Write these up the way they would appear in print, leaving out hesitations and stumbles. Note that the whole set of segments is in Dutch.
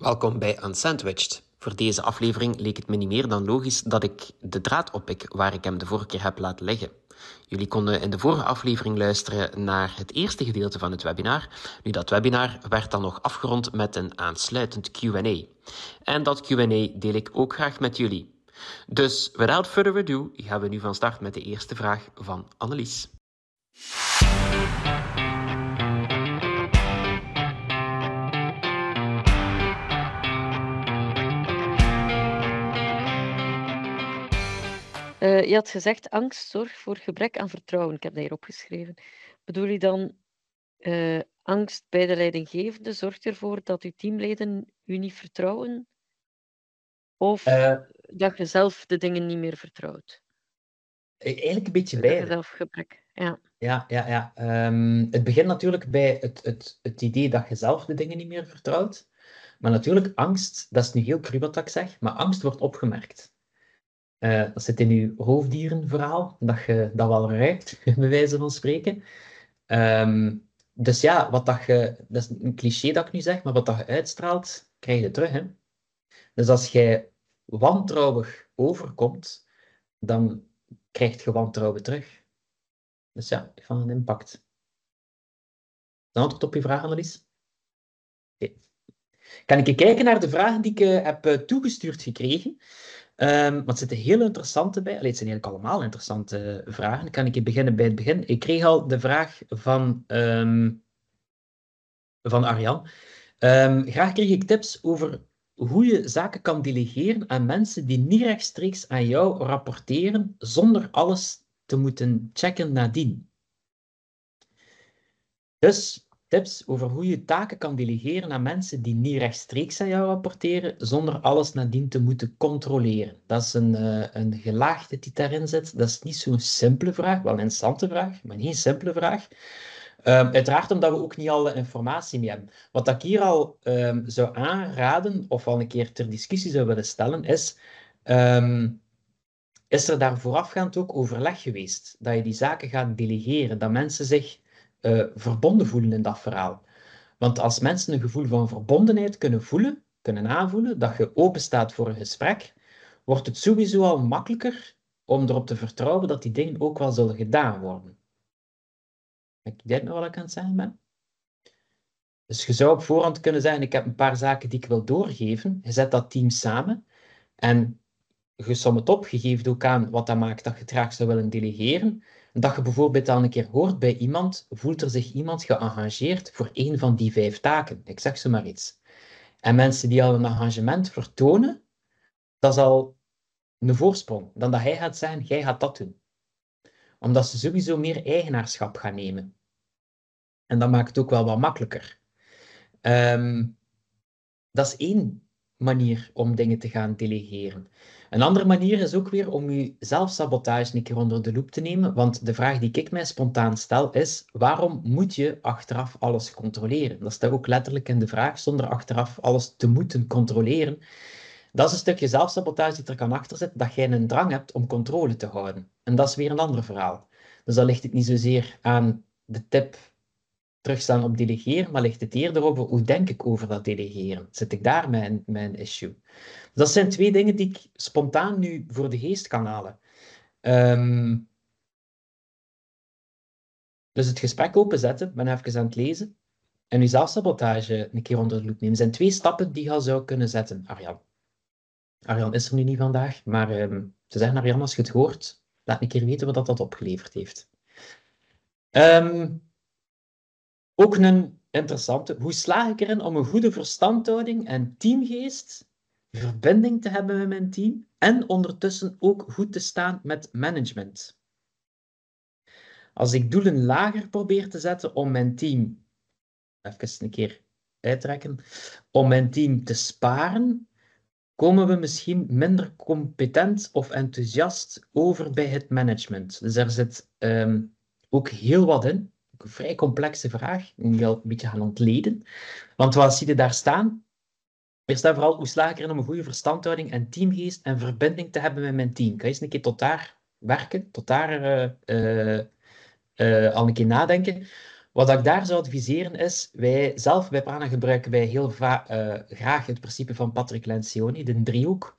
Welkom bij Unsandwiched. Voor deze aflevering leek het me niet meer dan logisch dat ik de draad oppik waar ik hem de vorige keer heb laten liggen. Jullie konden in de vorige aflevering luisteren naar het eerste gedeelte van het webinar. Nu, dat webinar werd dan nog afgerond met een aansluitend Q&A. En dat Q&A deel ik ook graag met jullie. Dus, without further ado, gaan we nu van start met de eerste vraag van Annelies. Je had gezegd angst zorgt voor gebrek aan vertrouwen. Ik heb dat hier opgeschreven. Bedoel je dan angst bij de leidinggevende zorgt ervoor dat uw teamleden u niet vertrouwen? Of dat je zelf de dingen niet meer vertrouwt? Eigenlijk een beetje Dat je beide. zelf gebrek, ja. Ja. Het begint natuurlijk bij het idee dat je zelf de dingen niet meer vertrouwt. Maar natuurlijk, angst, dat is nu heel cru wat ik zeg, maar angst wordt opgemerkt. Dat zit in je hoofddierenverhaal, dat je dat wel ruikt, bij wijze van spreken. Dus ja, dat is een cliché dat ik nu zeg, maar wat dat je uitstraalt, krijg je terug. Hè? Dus als jij wantrouwig overkomt, dan krijg je wantrouwen terug. Dus ja, van een impact. Een antwoord op je vraag, Annelies? Okay. Kan ik kijken naar de vragen die ik heb toegestuurd gekregen? Want er zitten heel interessante bij. Allee, het zijn eigenlijk allemaal interessante vragen. Kan ik beginnen bij het begin? Ik kreeg al de vraag van Arjan. Graag kreeg ik tips over hoe je zaken kan delegeren aan mensen die niet rechtstreeks aan jou rapporteren, zonder alles te moeten checken nadien. Dus tips over hoe je taken kan delegeren aan mensen die niet rechtstreeks aan jou rapporteren, zonder alles nadien te moeten controleren. Dat is een gelaagde die daarin zit. Dat is niet zo'n simpele vraag, wel een interessante vraag, maar niet een simpele vraag. Uiteraard omdat we ook niet alle informatie mee hebben. Wat ik hier al zou aanraden, of al een keer ter discussie zou willen stellen, is er daar voorafgaand ook overleg geweest? Dat je die zaken gaat delegeren, dat mensen zich verbonden voelen in dat verhaal. Want als mensen een gevoel van verbondenheid kunnen aanvoelen, dat je open staat voor een gesprek, wordt het sowieso al makkelijker om erop te vertrouwen dat die dingen ook wel zullen gedaan worden. Ik denk nog wat ik aan het zeggen ben. Dus je zou op voorhand kunnen zeggen, ik heb een paar zaken die ik wil doorgeven. Je zet dat team samen en je som het op, je geeft ook aan wat dat maakt dat je het graag zou willen delegeren. En dat je bijvoorbeeld al een keer hoort bij iemand, voelt er zich iemand geëngageerd voor één van die 5 taken. Ik zeg zo maar iets. En mensen die al een engagement vertonen, dat is al een voorsprong. Dan dat hij gaat zeggen, jij gaat dat doen. Omdat ze sowieso meer eigenaarschap gaan nemen. En dat maakt het ook wel wat makkelijker. Dat is één manier om dingen te gaan delegeren. Een andere manier is ook weer om je zelfsabotage een keer onder de loep te nemen, want de vraag die ik mij spontaan stel is, waarom moet je achteraf alles controleren? Dat staat ook letterlijk in de vraag, zonder achteraf alles te moeten controleren. Dat is een stukje zelfsabotage die er kan achter zitten, dat jij een drang hebt om controle te houden. En dat is weer een ander verhaal. Dus dan ligt het niet zozeer aan de tip terugstaan op delegeren, maar ligt het eerder over hoe denk ik over dat delegeren? Zit ik daar mijn issue? Dat zijn 2 dingen die ik spontaan nu voor de geest kan halen. Dus het gesprek openzetten, ben even aan het lezen, en je zelfsabotage een keer onder de loep nemen. zijn 2 stappen die je al zou kunnen zetten, Arjan. Arjan is er nu niet vandaag, maar te zeggen, Arjan, als je het hoort, laat een keer weten wat dat opgeleverd heeft. Ook een interessante. Hoe slaag ik erin om een goede verstandhouding en teamgeest, verbinding te hebben met mijn team en ondertussen ook goed te staan met management? Als ik doelen lager probeer te zetten om mijn team, even een keer uittrekken, om mijn team te sparen, komen we misschien minder competent of enthousiast over bij het management. Dus daar zit ook heel wat in. Een vrij complexe vraag, ik moet wel een beetje gaan ontleden. Want wat zie je daar staan? Eerst en vooral, hoe slaag ik erin om een goede verstandhouding en teamgeest en verbinding te hebben met mijn team? Kan je eens een keer tot daar werken, tot daar al een keer nadenken? Wat ik daar zou adviseren is, wij bij Prana gebruiken wij heel graag het principe van Patrick Lencioni, de driehoek.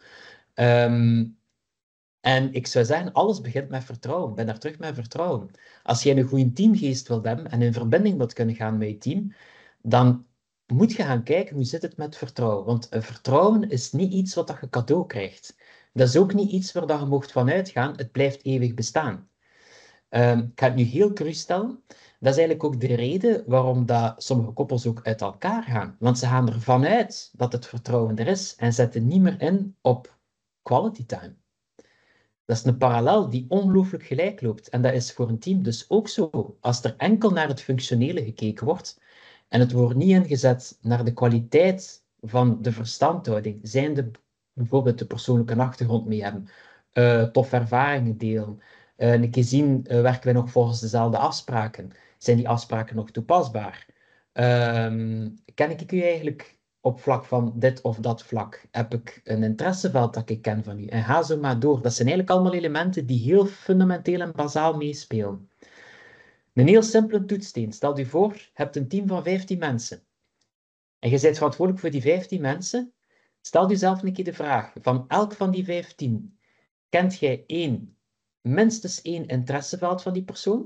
En ik zou zeggen, alles begint met vertrouwen. Ben daar terug met vertrouwen. Als jij een goede teamgeest wilt hebben en in verbinding wilt kunnen gaan met je team, dan moet je gaan kijken hoe zit het met vertrouwen. Want vertrouwen is niet iets wat je cadeau krijgt. Dat is ook niet iets waar je mocht van uitgaan. Het blijft eeuwig bestaan. Ik ga het nu heel cru stellen. Dat is eigenlijk ook de reden waarom dat sommige koppels ook uit elkaar gaan. Want ze gaan ervan uit dat het vertrouwen er is en zetten niet meer in op quality time. Dat is een parallel die ongelooflijk gelijk loopt. En dat is voor een team dus ook zo. Als er enkel naar het functionele gekeken wordt en het wordt niet ingezet naar de kwaliteit van de verstandhouding, zijnde bijvoorbeeld de persoonlijke achtergrond mee hebben, toffe ervaringen delen, een keer zien, werken wij nog volgens dezelfde afspraken? Zijn die afspraken nog toepasbaar? Ken ik u eigenlijk op vlak van dit of dat vlak? Heb ik een interesseveld dat ik ken van u? En ga zo maar door. Dat zijn eigenlijk allemaal elementen die heel fundamenteel en bazaal meespelen. Een heel simpele toetssteen. Stel je voor, je hebt een team van 15 mensen. En je bent verantwoordelijk voor die 15 mensen. Stel jezelf een keer de vraag, van elk van die 15, kent jij minstens één interesseveld van die persoon?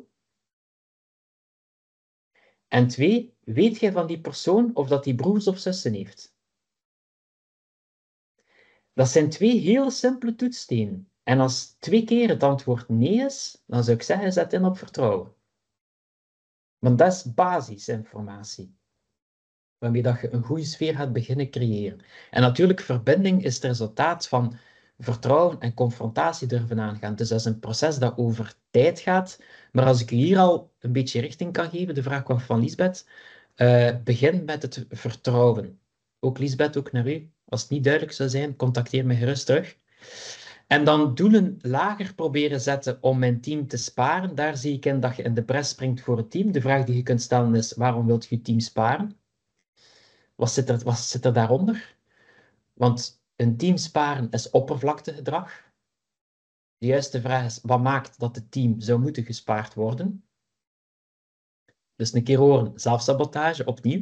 En 2, weet jij van die persoon of dat die broers of zussen heeft? Dat zijn 2 heel simpele toetsstenen. En als 2 keer het antwoord nee is, dan zou ik zeggen, zet in op vertrouwen. Want dat is basisinformatie. Waarmee dat je een goede sfeer gaat beginnen creëren. En natuurlijk, verbinding is het resultaat van vertrouwen en confrontatie durven aangaan. Dus dat is een proces dat over tijd gaat. Maar als ik u hier al een beetje richting kan geven, de vraag kwam van Lisbeth, begin met het vertrouwen. Ook Lisbeth, ook naar u. Als het niet duidelijk zou zijn, contacteer me gerust terug. En dan doelen lager proberen zetten om mijn team te sparen. Daar zie ik in dat je in de bres springt voor het team. De vraag die je kunt stellen is, waarom wilt je team sparen? Wat zit er daaronder? Want een team sparen is oppervlaktegedrag. De juiste vraag is, wat maakt dat het team zou moeten gespaard worden? Dus een keer horen, zelfsabotage, opnieuw.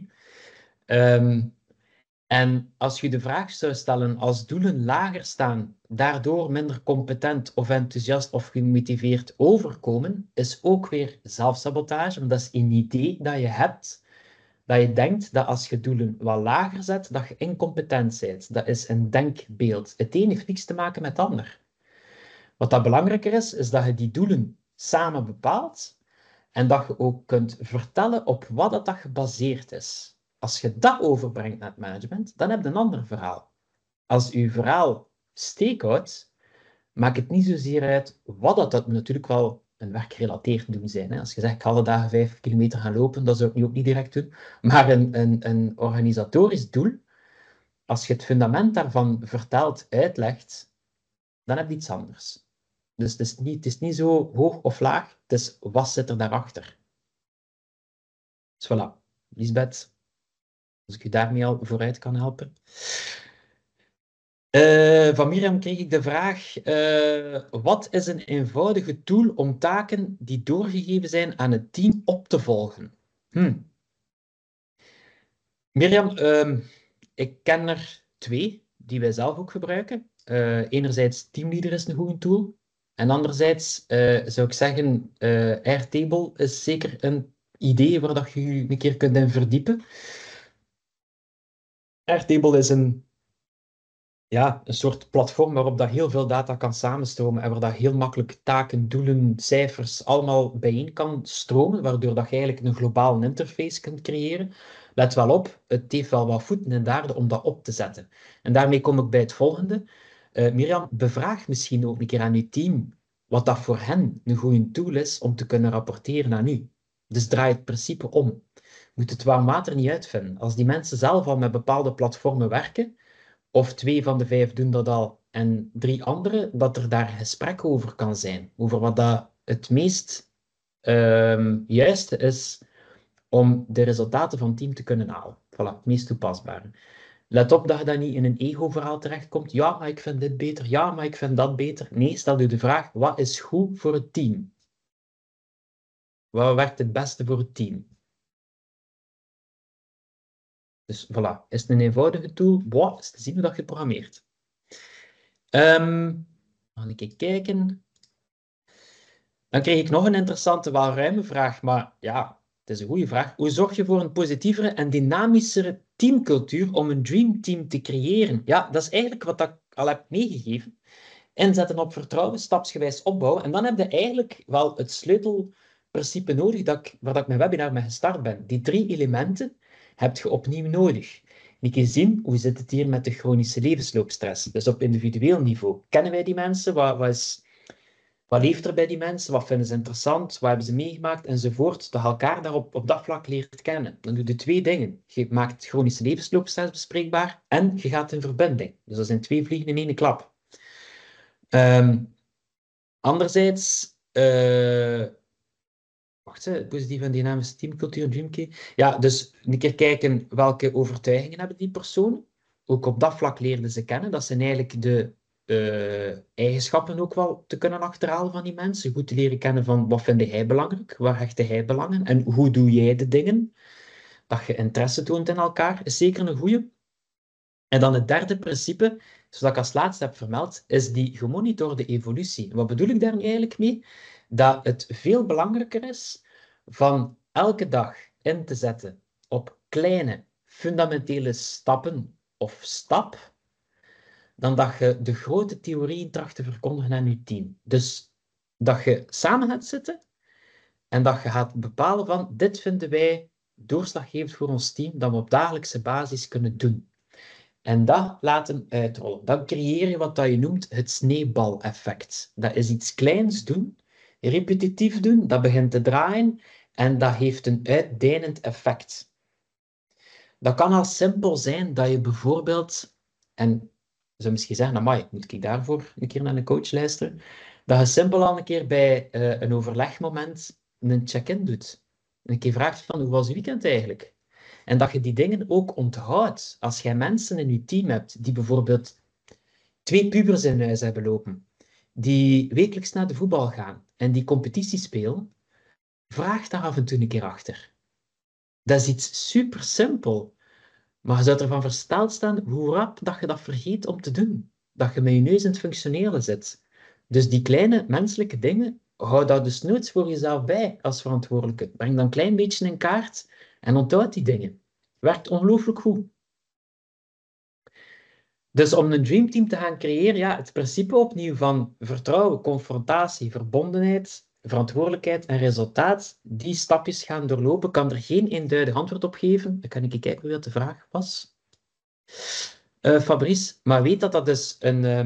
En als je de vraag zou stellen, als doelen lager staan, daardoor minder competent of enthousiast of gemotiveerd overkomen, is ook weer zelfsabotage. Want dat is een idee dat je hebt, dat je denkt dat als je doelen wat lager zet, dat je incompetent bent. Dat is een denkbeeld. Het een heeft niks te maken met het ander. Wat dat belangrijker is dat je die doelen samen bepaalt en dat je ook kunt vertellen op wat dat gebaseerd is. Als je dat overbrengt naar het management, dan heb je een ander verhaal. Als je verhaal steek houdt, maakt het niet zozeer uit wat dat natuurlijk wel een werkgerelateerd doen zijn. Hè. Als je zegt, ik ga alle dagen 5 kilometer gaan lopen, dat zou ik nu ook niet direct doen. Maar een organisatorisch doel, als je het fundament daarvan vertelt, uitlegt, dan heb je iets anders. Dus het is niet zo hoog of laag, het is wat zit er daarachter. Dus voilà, Lisbeth, als ik u daarmee al vooruit kan helpen. Van Mirjam kreeg ik de vraag, wat is een eenvoudige tool om taken die doorgegeven zijn aan het team op te volgen? Mirjam, ik ken er 2 die wij zelf ook gebruiken. Enerzijds Teamleader is een goede tool. En anderzijds zou ik zeggen, Airtable is zeker een idee waar dat je een keer kunt in verdiepen. Airtable is een soort platform waarop dat heel veel data kan samenstromen en waar dat heel makkelijk taken, doelen, cijfers allemaal bijeen kan stromen, waardoor dat je eigenlijk een globale interface kunt creëren. Let wel op, het heeft wel wat voeten in de aarde om dat op te zetten. En daarmee kom ik bij het volgende. Mirjam, bevraag misschien ook een keer aan uw team wat dat voor hen een goede tool is om te kunnen rapporteren aan u. Dus draai het principe om. Je moet het warm water niet uitvinden. Als die mensen zelf al met bepaalde platformen werken, of 2 van de 5 doen dat al en 3 anderen, dat er daar gesprek over kan zijn. Over wat dat het meest juiste is om de resultaten van het team te kunnen halen. Voilà, het meest toepasbare. Let op dat je dan niet in een ego-verhaal terechtkomt. Ja, maar ik vind dit beter. Ja, maar ik vind dat beter. Nee, stel je de vraag, wat is goed voor het team? Wat werkt het beste voor het team? Dus voilà, is het een eenvoudige tool? Boah, is te zien hoe dat je het programmeert. Ga ik even kijken. Dan kreeg ik nog een interessante, wel ruime vraag, maar ja, het is een goede vraag. Hoe zorg je voor een positievere en dynamischere teamcultuur om een dreamteam te creëren? Ja, dat is eigenlijk wat ik al heb meegegeven. Inzetten op vertrouwen, stapsgewijs opbouwen. En dan heb je eigenlijk wel het sleutelprincipe nodig waar ik mijn webinar mee gestart ben. Die 3 elementen heb je opnieuw nodig. Een keer zien, hoe zit het hier met de chronische levensloopstress? Dus op individueel niveau. Kennen wij die mensen? Wat leeft er bij die mensen? Wat vinden ze interessant? Wat hebben ze meegemaakt? Enzovoort. Dat je elkaar daarop op dat vlak leert kennen. Dan doe je 2 dingen. Je maakt chronische levensloopstress bespreekbaar en je gaat in verbinding. Dus dat zijn 2 vliegen in één klap. Anderzijds, positieve en dynamische teamcultuur, Dreamkey. Ja, dus een keer kijken welke overtuigingen hebben die personen. Ook op dat vlak leerden ze kennen. Dat zijn eigenlijk de eigenschappen ook wel te kunnen achterhalen van die mensen. Goed te leren kennen van wat vind jij belangrijk, waar hecht hij belangen en hoe doe jij de dingen. Dat je interesse toont in elkaar is zeker een goeie. En dan het derde principe, zoals ik als laatste heb vermeld, is die gemonitorde evolutie. Wat bedoel ik daar nu eigenlijk mee? Dat het veel belangrijker is van elke dag in te zetten op kleine, fundamentele stappen of stap, dan dat je de grote theorieën tracht te verkondigen aan je team. Dus dat je samen gaat zitten en dat je gaat bepalen van dit vinden wij doorslaggevend voor ons team, dat we op dagelijkse basis kunnen doen. En dat laten uitrollen. Dan creëer je wat je noemt het sneeuwbaleffect. Dat is iets kleins doen, repetitief doen, dat begint te draaien en dat heeft een uitdijnend effect. Dat kan al simpel zijn dat je bijvoorbeeld, en je zou misschien zeggen, amai, moet ik daarvoor een keer naar een coach luisteren, dat je simpel al een keer bij een overlegmoment een check-in doet. Een keer vraagt van, hoe was je weekend eigenlijk? En dat je die dingen ook onthoudt. Als jij mensen in je team hebt die bijvoorbeeld 2 pubers in huis hebben lopen, die wekelijks naar de voetbal gaan en die competitie spelen, vraag daar af en toe een keer achter. Dat is iets super simpel, maar je zou ervan versteld staan hoe rap dat je dat vergeet om te doen. Dat je met je neus in het functioneren zit. Dus die kleine menselijke dingen, hou dat dus nooit voor jezelf bij als verantwoordelijke. Breng dan een klein beetje in kaart en onthoud die dingen. Werkt ongelooflijk goed. Dus om een dreamteam te gaan creëren, ja, het principe opnieuw van vertrouwen, confrontatie, verbondenheid, verantwoordelijkheid en resultaat, die stapjes gaan doorlopen, kan er geen eenduidig antwoord op geven. Dan kan ik kijken hoe dat de vraag was. Fabrice, maar weet dat dat dus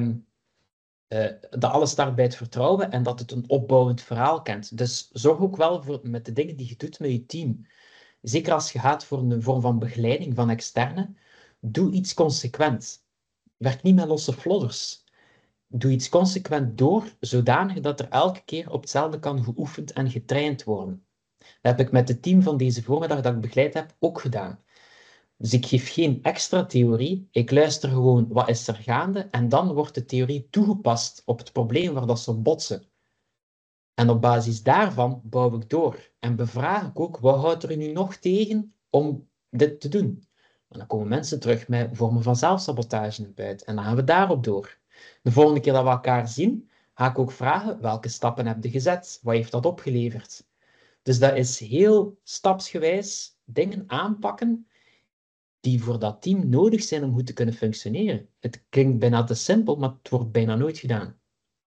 dat alles start bij het vertrouwen en dat het een opbouwend verhaal kent. Dus zorg ook wel voor, met de dingen die je doet met je team. Zeker als je gaat voor een vorm van begeleiding van externe, doe iets consequent. Werk niet met losse flodders. Doe iets consequent door, zodanig dat er elke keer op hetzelfde kan geoefend en getraind worden. Dat heb ik met het team van deze voormiddag dat ik begeleid heb ook gedaan. Dus ik geef geen extra theorie, ik luister gewoon wat is er gaande en dan wordt de theorie toegepast op het probleem waar dat ze botsen. En op basis daarvan bouw ik door en bevraag ik ook wat houdt er nu nog tegen om dit te doen. En dan komen mensen terug met vormen van zelfsabotage naar buiten en dan gaan we daarop door. De volgende keer dat we elkaar zien, ga ik ook vragen welke stappen heb je gezet, wat heeft dat opgeleverd. Dus dat is heel stapsgewijs dingen aanpakken die voor dat team nodig zijn om goed te kunnen functioneren. Het klinkt bijna te simpel, maar het wordt bijna nooit gedaan.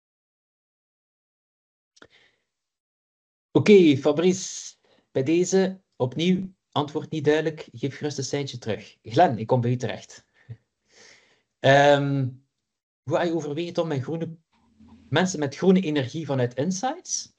Oké, Fabrice, bij deze opnieuw antwoord niet duidelijk. Geef gerust een seintje terug. Glenn, ik kom bij u terecht. Hoe heb je overweegt om met mensen met groene energie vanuit Insights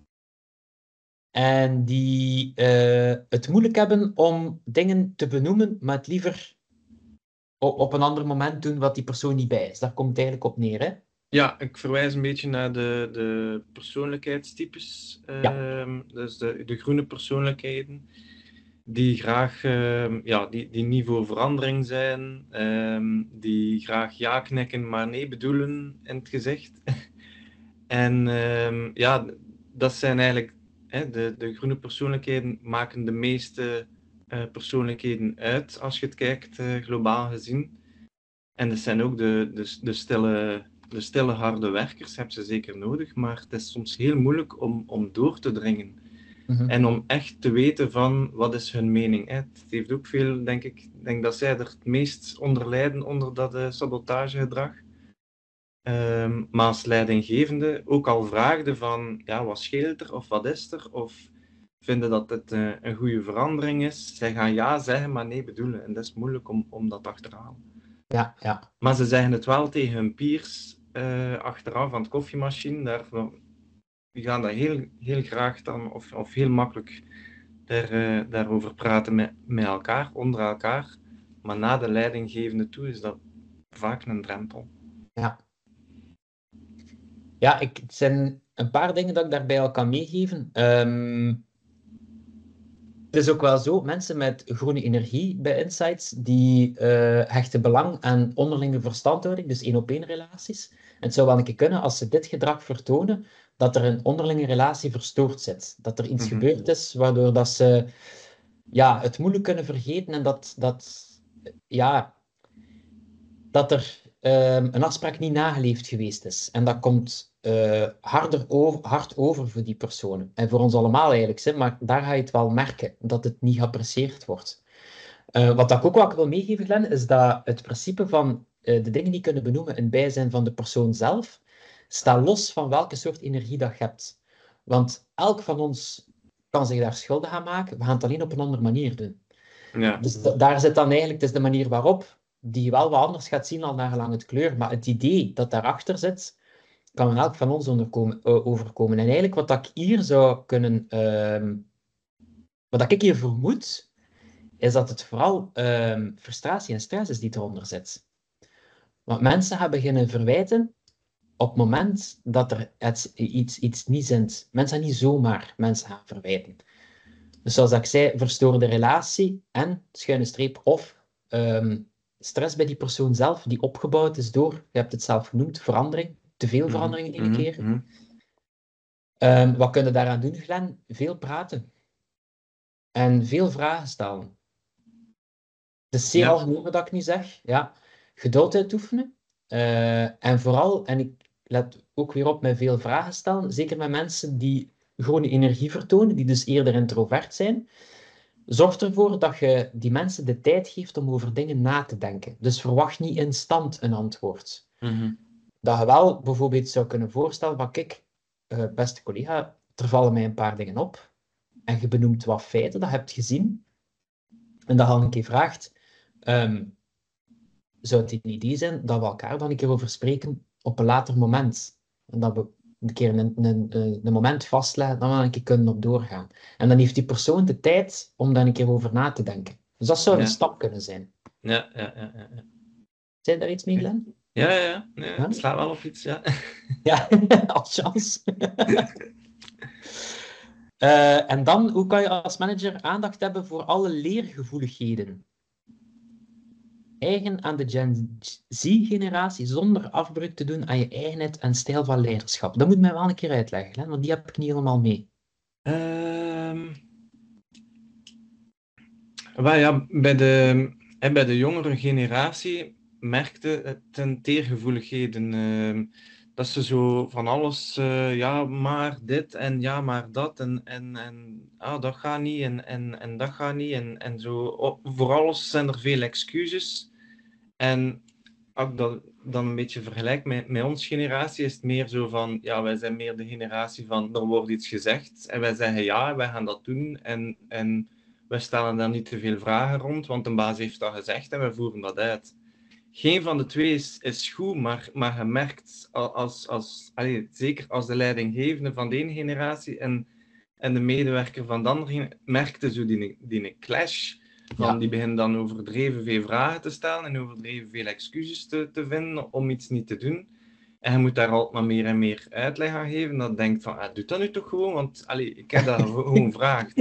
en die het moeilijk hebben om dingen te benoemen, maar het liever op een ander moment doen wat die persoon niet bij is. Daar komt het eigenlijk op neer, hè? Ja, ik verwijs een beetje naar de persoonlijkheidstypes. Dus de groene persoonlijkheden, die graag die niet voor verandering zijn, die graag ja knikken, maar nee bedoelen in het gezicht. En dat zijn eigenlijk de groene persoonlijkheden maken de meeste persoonlijkheden uit, als je het kijkt globaal gezien. En dat zijn ook de stille harde werkers, heb ze zeker nodig, maar het is soms heel moeilijk om door te dringen. En om echt te weten van, wat is hun mening. Het heeft ook veel, denk ik dat zij er het meest onder lijden, onder dat sabotagegedrag. Maar als leidinggevende ook al vraagde van, ja, wat scheelt er, of wat is er, of vinden dat het een goede verandering is. Zij gaan ja zeggen, maar nee bedoelen. En dat is moeilijk om dat te achterhalen. Ja. Maar ze zeggen het wel tegen hun peers achteraf aan het koffiemachine. Die gaan dat heel graag dan, of heel makkelijk daarover praten met elkaar, onder elkaar. Maar na de leidinggevende toe is dat vaak een drempel. Ja, het zijn een paar dingen dat ik daarbij al kan meegeven. Het is ook wel zo, mensen met groene energie bij Insights, die hechten belang aan onderlinge verstandhouding, dus 1-op-1 relaties. En het zou wel een keer kunnen, als ze dit gedrag vertonen, dat er een onderlinge relatie verstoord zit. Dat er iets gebeurd is, waardoor dat ze het moeilijk kunnen vergeten en dat er een afspraak niet nageleefd geweest is. En dat komt hard over voor die personen. En voor ons allemaal eigenlijk, maar daar ga je het wel merken, dat het niet geapprecieerd wordt. Wat ik ook wel wil meegeven, Glenn, is dat het principe van de dingen die kunnen benoemen in bijzijn van de persoon zelf, staat los van welke soort energie dat je hebt. Want elk van ons kan zich daar schuldig aan maken, we gaan het alleen op een andere manier doen. Ja. Dus daar zit dan eigenlijk, het is de manier waarop die je wel wat anders gaat zien al naar gelang het kleur, maar het idee dat daarachter zit, kan in elk van ons overkomen. En eigenlijk wat ik hier zou kunnen, wat ik hier vermoed, is dat het vooral frustratie en stress is die eronder zit. Want mensen gaan beginnen verwijten op het moment dat er iets niet zint. Mensen gaan niet zomaar mensen gaan verwijten. Dus zoals ik zei, verstoorde relatie en, schuine streep, of stress bij die persoon zelf, die opgebouwd is door, je hebt het zelf genoemd, verandering, te veel veranderingen in een keer. Wat kun je daaraan doen, Glenn? Veel praten. En veel vragen stellen. Het is zeer algemeen wat ik nu zeg. Ja. Geduld uitoefenen. En vooral, en ik let ook weer op met veel vragen stellen, zeker met mensen die groene energie vertonen, die dus eerder introvert zijn. Zorg ervoor dat je die mensen de tijd geeft om over dingen na te denken. Dus verwacht niet instant een antwoord. Dat je wel bijvoorbeeld zou kunnen voorstellen van, kijk, beste collega, er vallen mij een paar dingen op. En je benoemt wat feiten, dat je hebt gezien. En dat je al een keer vraagt, zou het een idee zijn dat we elkaar dan een keer over spreken op een later moment? En dat we een keer een moment vastleggen, dan we een keer kunnen op doorgaan. En dan heeft die persoon de tijd om daar een keer over na te denken. Dus dat zou een stap kunnen zijn. Ja. Zijn daar iets mee, Glenn? Ja. Het slaat wel op iets, ja. Ja, als chance. En dan, hoe kan je als manager aandacht hebben voor alle leergevoeligheden? Eigen aan de Gen Z-generatie, zonder afbreuk te doen aan je eigenheid en stijl van leiderschap. Dat moet mij wel een keer uitleggen, hè? Want die heb ik niet helemaal mee. Bij de jongere generatie merkte het ten teergevoeligheden. Dat ze zo van alles, ja, maar dit en ja, maar dat en dat gaat niet en dat gaat niet en zo. Voor alles zijn er veel excuses. En als ik dat dan een beetje vergelijk met onze generatie, is het meer zo van, ja, wij zijn meer de generatie van, er wordt iets gezegd en wij zeggen ja, wij gaan dat doen en wij stellen daar niet te veel vragen rond, want een baas heeft dat gezegd en wij voeren dat uit. Geen van de twee is goed, maar je merkt, zeker als de leidinggevende van de ene generatie en de medewerker van de andere, merkte zo die clash. Die beginnen dan overdreven veel vragen te stellen en overdreven veel excuses te vinden om iets niet te doen. En je moet daar altijd maar meer en meer uitleg aan geven. Dat denkt van, doe dat nu toch gewoon, want ik heb dat gewoon gevraagd.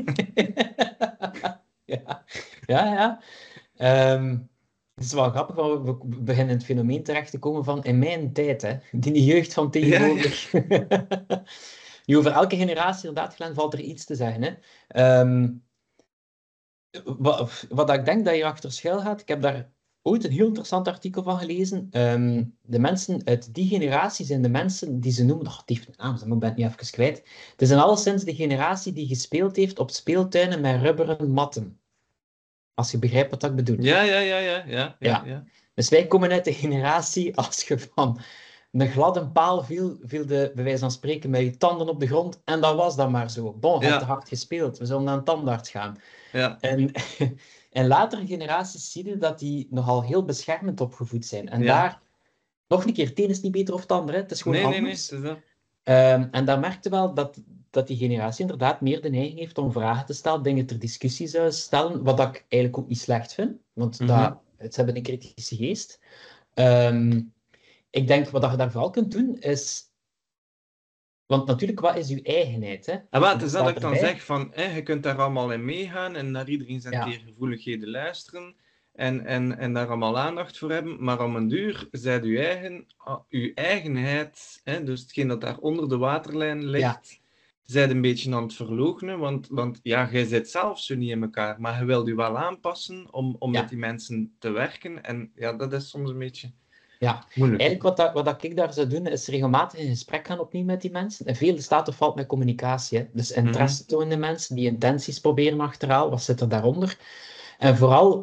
Ja. Het is wel grappig, want we beginnen in het fenomeen terecht te komen van in mijn tijd, hè, die jeugd van tegenwoordig. Ja. Nu, over elke generatie, inderdaad, Glenn, valt er iets te zeggen. Hè. Wat ik denk dat je achter schuil gaat, ik heb daar ooit een heel interessant artikel van gelezen. De mensen uit die generatie zijn de mensen die ze noemen... Oh, die heeft een naam, maar ik ben het niet even kwijt. Het is in alleszins de generatie die gespeeld heeft op speeltuinen met rubberen matten. Als je begrijpt wat ik bedoel. Ja. Dus wij komen uit de generatie, als je van een gladde paal viel bij wijze van spreken met je tanden op de grond. En dat was dan maar zo. Bon, je hebt te hard gespeeld. We zullen naar een tandarts gaan. Ja. En latere generaties zie je dat die nogal heel beschermend opgevoed zijn. En daar, nog een keer, het een is niet beter of het ander. Hè. Het is gewoon anders. Nee, het is dat. En dan merkte wel dat die generatie inderdaad meer de neiging heeft om vragen te stellen, dingen ter discussie zou stellen, wat ik eigenlijk ook niet slecht vind, want ze hebben een kritische geest. Ik denk, wat je daar vooral kunt doen, is... Want natuurlijk, wat is uw eigenheid? Hè? Het is dat ik dan zeg, van, je kunt daar allemaal in meegaan en naar iedereen zijn tegengevoeligheden luisteren en daar allemaal aandacht voor hebben, maar om een duur zijt uw eigenheid, dus hetgeen dat daar onder de waterlijn ligt, zijt een beetje aan het verloochenen, want jij zit zelf zo niet in elkaar, maar je wilt je wel aanpassen om met die mensen te werken en dat is soms een beetje... Ja, moeilijk. Eigenlijk wat ik daar zou doen, is regelmatig in gesprek gaan opnieuw met die mensen. En veel staat of valt met communicatie. Hè? Dus interesse tonen de mensen, die intenties proberen achterhalen. Wat zit er daaronder? En vooral,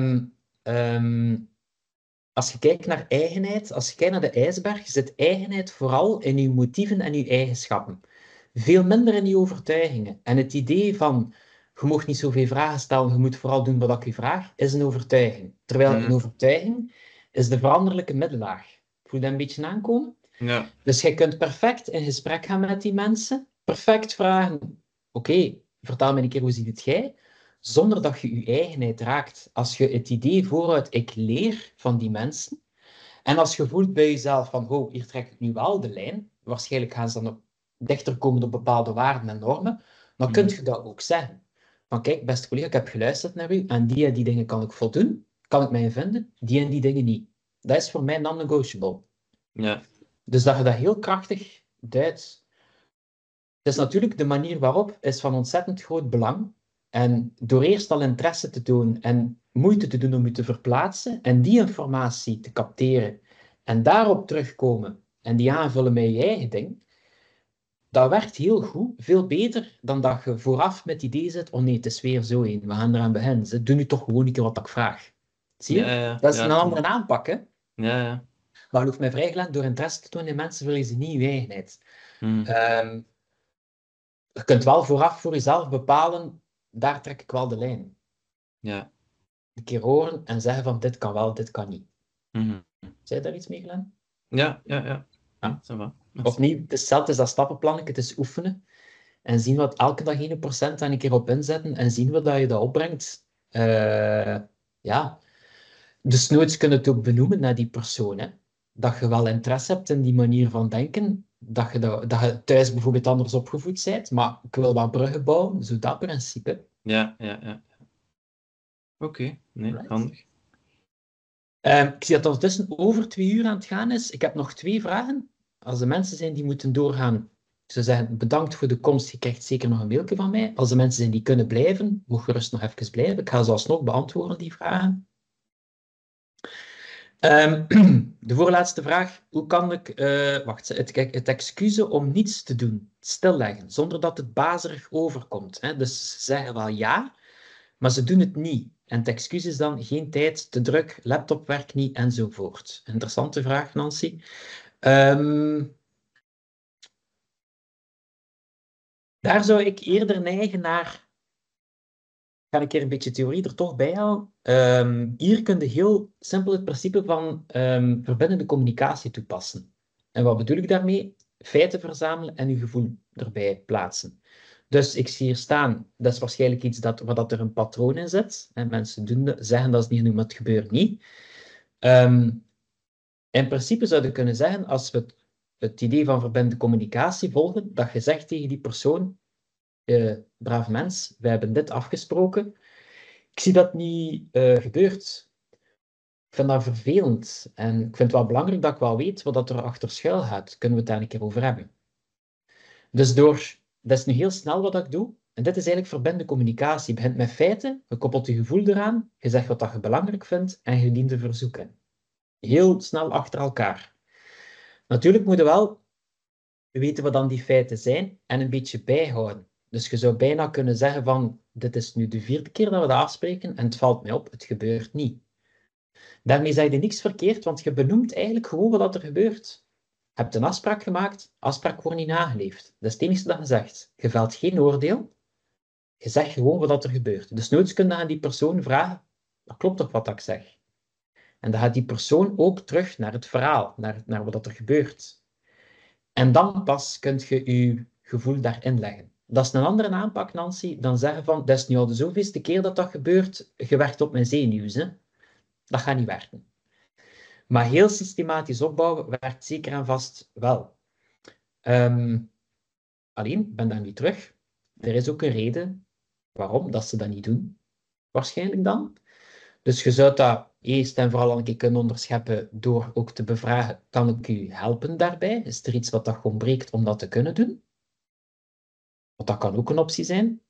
als je kijkt naar eigenheid, als je kijkt naar de ijsberg, zit eigenheid vooral in je motieven en je eigenschappen. Veel minder in je overtuigingen. En het idee van, je mag niet zoveel vragen stellen, je moet vooral doen wat ik je vraag, is een overtuiging. Terwijl een overtuiging is de veranderlijke middelaar. Voel je dat een beetje aankomen? Ja. Dus je kunt perfect in gesprek gaan met die mensen, perfect vragen, oké, vertel me een keer, hoe ziet het jij? Zonder dat je je eigenheid raakt. Als je het idee vooruit, ik leer van die mensen, en als je voelt bij jezelf van, hier trek ik nu wel de lijn, waarschijnlijk gaan ze dan ook dichter komen op bepaalde waarden en normen, dan kun je dat ook zeggen. Van kijk, beste collega, ik heb geluisterd naar u, en die dingen kan ik voldoen, kan ik mij vinden, die en die dingen niet. Dat is voor mij non-negotiable. Ja. Dus dat je dat heel krachtig duidt. Dus natuurlijk, de manier waarop is van ontzettend groot belang. En door eerst al interesse te tonen en moeite te doen om je te verplaatsen en die informatie te capteren en daarop terugkomen en die aanvullen met je eigen ding, dat werkt heel goed, veel beter dan dat je vooraf met het idee zit, oh nee, het is weer zo een, we gaan eraan beginnen. Doe nu toch gewoon een keer wat ik vraag. Zie je? Ja. Dat is een andere aanpak, hè? Ja. Maar geloof mij vrijgelaten, door interesse te tonen in mensen verliezen niet je eigenheid. Je kunt wel vooraf voor jezelf bepalen, daar trek ik wel de lijn. Ja. Een keer horen en zeggen van, dit kan wel, dit kan niet. Zei je daar iets mee, Glenn? Ja. Opnieuw, het is hetzelfde als dat stappenplan, het is oefenen. En zien wat elke dag 1% aan een keer op inzetten en zien wat je dat opbrengt. Dus nooit kun je het ook benoemen naar die persoon. Hè? Dat je wel interesse hebt in die manier van denken. Dat je thuis bijvoorbeeld anders opgevoed bent. Maar ik wil wat bruggen bouwen. Zo dat principe. Ja. Oké, handig. Ik zie dat het ondertussen over 2 uur aan het gaan is. Ik heb nog 2 vragen. Als er mensen zijn die moeten doorgaan, ik zou zeggen, bedankt voor de komst. Je krijgt zeker nog een mailje van mij. Als er mensen zijn die kunnen blijven, mag gerust nog even blijven. Ik ga ze alsnog beantwoorden, die vragen. De voorlaatste vraag. Hoe kan ik het excuus om niets te doen stilleggen, zonder dat het bazerig overkomt? Hè? Dus ze zeggen wel ja, maar ze doen het niet. En het excuus is dan geen tijd, te druk, laptop werkt niet, enzovoort. Interessante vraag, Nancy. Daar zou ik eerder neigen naar... Ik ga een keer een beetje theorie er toch bij halen. Hier kun je heel simpel het principe van verbindende communicatie toepassen. En wat bedoel ik daarmee? Feiten verzamelen en je gevoel erbij plaatsen. Dus ik zie hier staan, dat is waarschijnlijk iets waar dat er een patroon in zit. En mensen zeggen dat is niet genoeg, maar het gebeurt niet. In principe zou je kunnen zeggen, als we het idee van verbindende communicatie volgen, dat je zegt tegen die persoon, braaf mens, wij hebben dit afgesproken. Ik zie dat niet gebeurt. Ik vind dat vervelend. En ik vind het wel belangrijk dat ik wel weet wat er achter schuil gaat. Kunnen we het daar een keer over hebben. Dus dat is nu heel snel wat ik doe. En dit is eigenlijk verbindende communicatie. Je begint met feiten, je koppelt je gevoel eraan, je zegt wat dat je belangrijk vindt en je dient de verzoeken. Heel snel achter elkaar. Natuurlijk moet je wel weten wat dan die feiten zijn en een beetje bijhouden. Dus je zou bijna kunnen zeggen van, dit is nu de 4e keer dat we dat afspreken en het valt mij op, het gebeurt niet. Daarmee zeg je niks verkeerd, want je benoemt eigenlijk gewoon wat er gebeurt. Je hebt een afspraak gemaakt, afspraak wordt niet nageleefd. Dat is het enige dat je zegt. Je velt geen oordeel, je zegt gewoon wat er gebeurt. Dus nooit kun je aan die persoon vragen, dat klopt toch wat ik zeg? En dan gaat die persoon ook terug naar het verhaal, naar wat er gebeurt. En dan pas kun je je gevoel daarin leggen. Dat is een andere aanpak, Nancy, dan zeggen van, dat is nu al de zoveelste keer dat gebeurt, je werkt op mijn zenuws. Hè? Dat gaat niet werken. Maar heel systematisch opbouwen werkt zeker en vast wel. Alleen, ik ben daar nu terug. Er is ook een reden waarom dat ze dat niet doen. Waarschijnlijk dan. Dus je zou dat eerst en vooral een keer kunnen onderscheppen door ook te bevragen, kan ik u helpen daarbij? Is er iets wat dat ontbreekt om dat te kunnen doen? Want dat kan ook een optie zijn.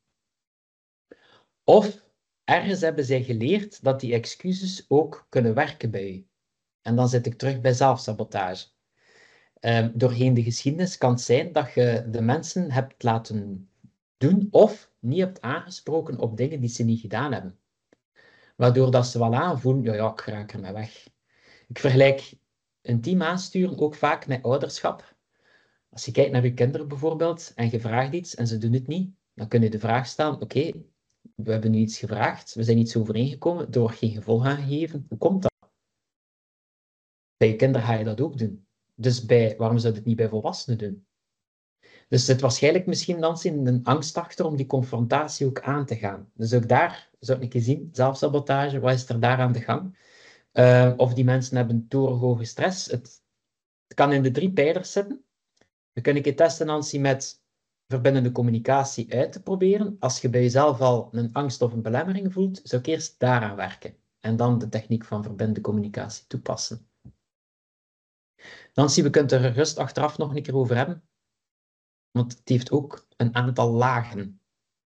Of ergens hebben zij geleerd dat die excuses ook kunnen werken bij u. En dan zit ik terug bij zelfsabotage. Doorheen de geschiedenis kan het zijn dat je de mensen hebt laten doen of niet hebt aangesproken op dingen die ze niet gedaan hebben. Waardoor dat ze wel aanvoelen, ja, ik raak ermee weg. Ik vergelijk een team aansturen ook vaak met ouderschap. Als je kijkt naar je kinderen bijvoorbeeld en je vraagt iets en ze doen het niet, dan kun je de vraag stellen, oké, we hebben nu iets gevraagd, we zijn iets overeengekomen, er wordt geen gevolg aangegeven. Hoe komt dat? Bij je kinderen ga je dat ook doen. Dus waarom zou je het niet bij volwassenen doen? Dus er zit waarschijnlijk misschien dan een angst achter om die confrontatie ook aan te gaan. Dus ook daar zou ik een keer zien, zelfsabotage, wat is er daar aan de gang? Of die mensen hebben torenhoge stress. Het kan in de 3 pijlers zitten. We kunnen een keer testen, Nancy, met verbindende communicatie uit te proberen. Als je bij jezelf al een angst of een belemmering voelt, zou ik eerst daaraan werken. En dan de techniek van verbindende communicatie toepassen. Nancy, we kunnen er gerust achteraf nog een keer over hebben. Want het heeft ook een aantal lagen.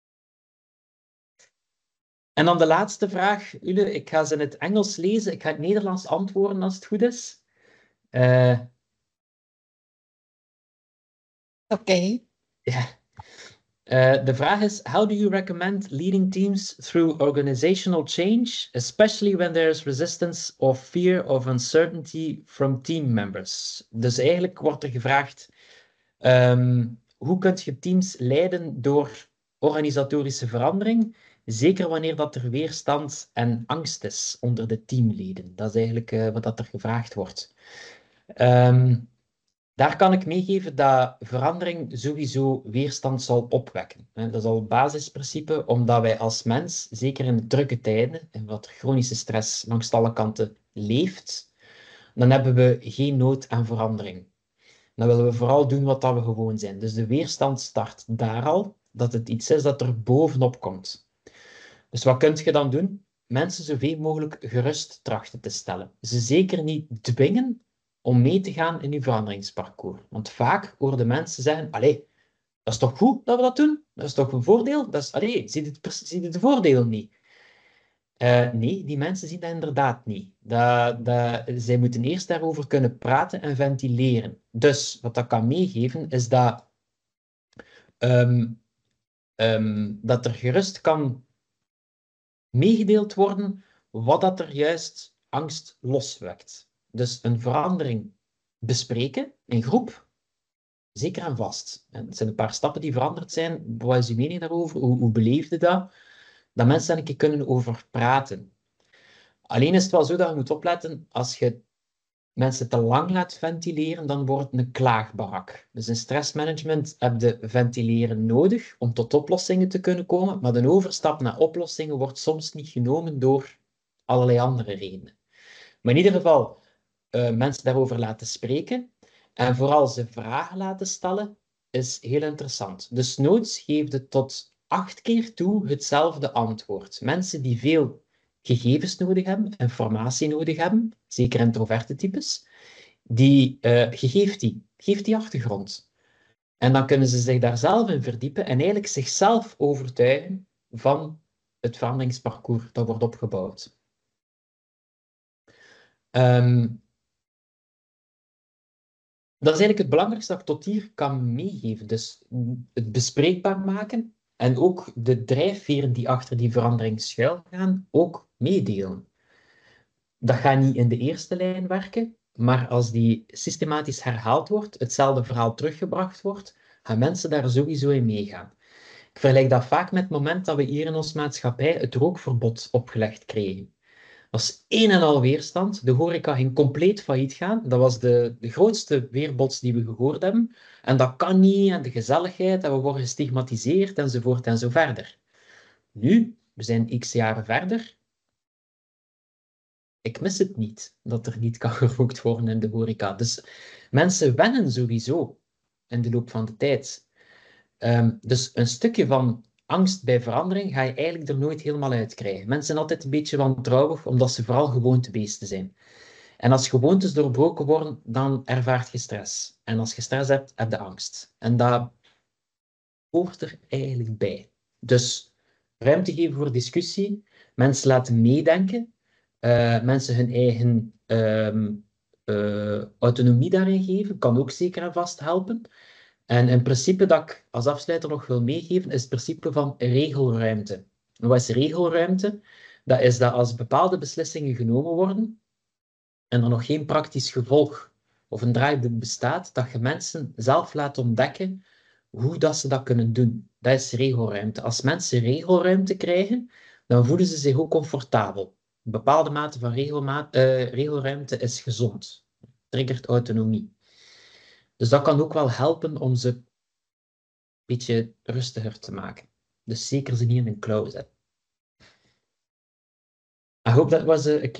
En dan de laatste vraag, Ule. Ik ga ze in het Engels lezen. Ik ga in het Nederlands antwoorden als het goed is. Oké. Ja. De vraag is, how do you recommend leading teams through organizational change, especially when there is resistance or fear of uncertainty from team members? Dus eigenlijk wordt er gevraagd, hoe kun je teams leiden door organisatorische verandering, zeker wanneer dat er weerstand en angst is onder de teamleden. Dat is eigenlijk wat dat er gevraagd wordt. Daar kan ik meegeven dat verandering sowieso weerstand zal opwekken. Dat is al het basisprincipe, omdat wij als mens, zeker in de drukke tijden, en wat chronische stress langs alle kanten leeft, dan hebben we geen nood aan verandering. Dan willen we vooral doen wat we gewoon zijn. Dus de weerstand start daar al, dat het iets is dat er bovenop komt. Dus wat kun je dan doen? Mensen zoveel mogelijk gerust trachten te stellen. Ze zeker niet dwingen om mee te gaan in uw veranderingsparcours. Want vaak horen mensen zeggen, allee, dat is toch goed dat we dat doen? Dat is toch een voordeel? Dat is, allee, zie je de voordelen niet? Nee, die mensen zien dat inderdaad niet. Zij moeten eerst daarover kunnen praten en ventileren. Dus wat dat kan meegeven, is dat er gerust kan meegedeeld worden wat dat er juist angst loswekt. Dus een verandering bespreken in groep, zeker en vast. En het zijn een paar stappen die veranderd zijn. Wat is uw mening daarover? Hoe beleefde dat? Dat mensen daar een keer kunnen over praten. Alleen is het wel zo dat je moet opletten, als je mensen te lang laat ventileren, dan wordt het een klaagbarak. Dus in stressmanagement heb je ventileren nodig om tot oplossingen te kunnen komen, maar de overstap naar oplossingen wordt soms niet genomen door allerlei andere redenen. Maar in ieder geval, mensen daarover laten spreken en vooral ze vragen laten stellen, is heel interessant. Dus noods geeft het tot 8 keer toe hetzelfde antwoord. Mensen die veel gegevens nodig hebben, informatie nodig hebben, zeker introverte types, geef die achtergrond. En dan kunnen ze zich daar zelf in verdiepen en eigenlijk zichzelf overtuigen van het veranderingsparcours dat wordt opgebouwd. Dat is eigenlijk het belangrijkste dat ik tot hier kan meegeven. Dus het bespreekbaar maken en ook de drijfveren die achter die verandering schuilgaan, ook meedelen. Dat gaat niet in de eerste lijn werken, maar als die systematisch herhaald wordt, hetzelfde verhaal teruggebracht wordt, gaan mensen daar sowieso in meegaan. Ik vergelijk dat vaak met het moment dat we hier in onze maatschappij het rookverbod opgelegd kregen. Dat was een en al weerstand. De horeca ging compleet failliet gaan. Dat was de grootste weerbots die we gehoord hebben. En dat kan niet, en de gezelligheid, en we worden gestigmatiseerd, enzovoort en zo verder. Nu, we zijn x jaren verder. Ik mis het niet, dat er niet kan gerookt worden in de horeca. Dus mensen wennen sowieso in de loop van de tijd. Dus een stukje van angst bij verandering ga je eigenlijk er nooit helemaal uit krijgen. Mensen zijn altijd een beetje wantrouwig, omdat ze vooral gewoontebeesten zijn. En als gewoontes doorbroken worden, dan ervaart je stress. En als je stress hebt, heb je angst. En dat hoort er eigenlijk bij. Dus ruimte geven voor discussie, mensen laten meedenken, mensen hun eigen autonomie daarin geven, kan ook zeker en vast helpen. En een principe dat ik als afsluiter nog wil meegeven, is het principe van regelruimte. En wat is regelruimte? Dat is dat als bepaalde beslissingen genomen worden en er nog geen praktisch gevolg of een draaiboek bestaat, dat je mensen zelf laat ontdekken hoe dat ze dat kunnen doen. Dat is regelruimte. Als mensen regelruimte krijgen, dan voelen ze zich ook comfortabel. Een bepaalde mate van regelruimte is gezond. Triggert autonomie. Dus dat kan ook wel helpen om ze een beetje rustiger te maken. Dus zeker ze niet in een klauw zetten. I hope that was a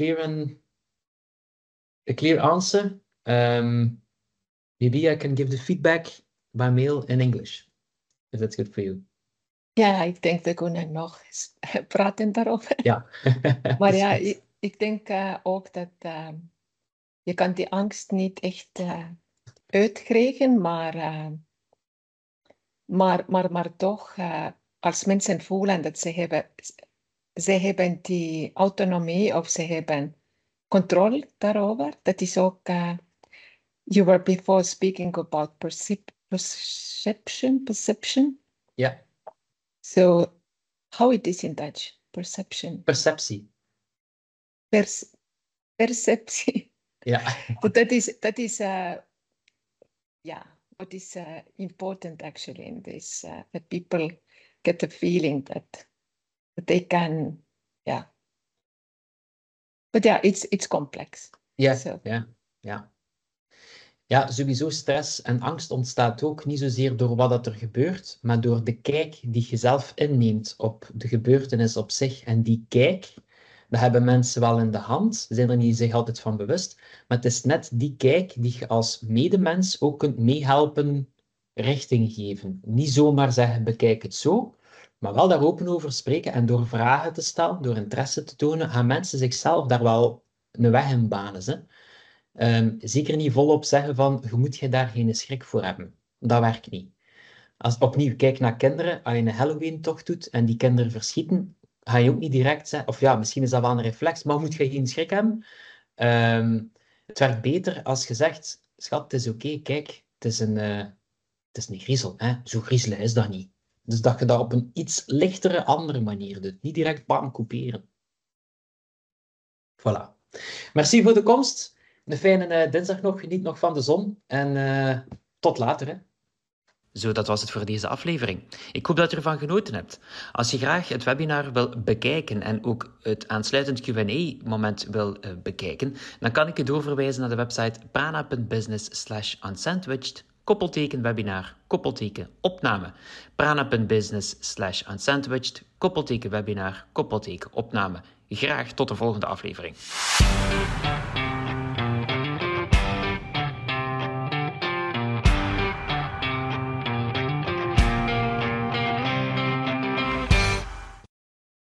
clear answer. Maybe I can give the feedback by mail in English, if that's good for you. Ja, ik denk we kunnen nog eens praten daarover. Ja. Maar ja, ik denk ook dat je kan die angst niet echt uitkrijgen, maar toch, als mensen voelen dat ze hebben die autonomie of ze hebben controle daarover, dat is ook, you were before speaking about perception. Yeah. So, how it is in Dutch? Perception. Perceptie. Perceptie. Ja. But that is what is important actually in this, that people get the feeling that they can, But yeah, it's complex. Ja, So. ja. Ja, sowieso stress en angst ontstaat ook niet zozeer door wat dat er gebeurt, maar door de kijk die je zelf inneemt op de gebeurtenis op zich. En die kijk, dat hebben mensen wel in de hand, ze zijn er niet zich altijd van bewust, maar het is net die kijk die je als medemens ook kunt meehelpen richting geven. Niet zomaar zeggen, bekijk het zo, maar wel daar open over spreken en door vragen te stellen, door interesse te tonen, gaan mensen zichzelf daar wel een weg in banen. Hè? Zeker niet volop zeggen van, je moet daar geen schrik voor hebben. Dat werkt niet. Als opnieuw kijk naar kinderen, als je een Halloween-tocht doet en die kinderen verschieten, ga je ook niet direct zeggen, of ja, misschien is dat wel een reflex, maar moet je geen schrik hebben? Het werkt beter als je zegt, schat, het is oké, kijk, het is een griezel. Hè? Zo griezelen is dat niet. Dus dat je dat op een iets lichtere, andere manier doet. Niet direct bam, couperen. Voilà. Merci voor de komst. Een fijne dinsdag nog. Geniet nog van de zon. En tot later. Hè. Zo, dat was het voor deze aflevering. Ik hoop dat je ervan genoten hebt. Als je graag het webinar wil bekijken en ook het aansluitend Q&A-moment wil bekijken, dan kan ik je doorverwijzen naar de website prana.business/unsandwiched, _webinar, _opname. prana.business/unsandwiched, _webinar, _opname. Graag tot de volgende aflevering.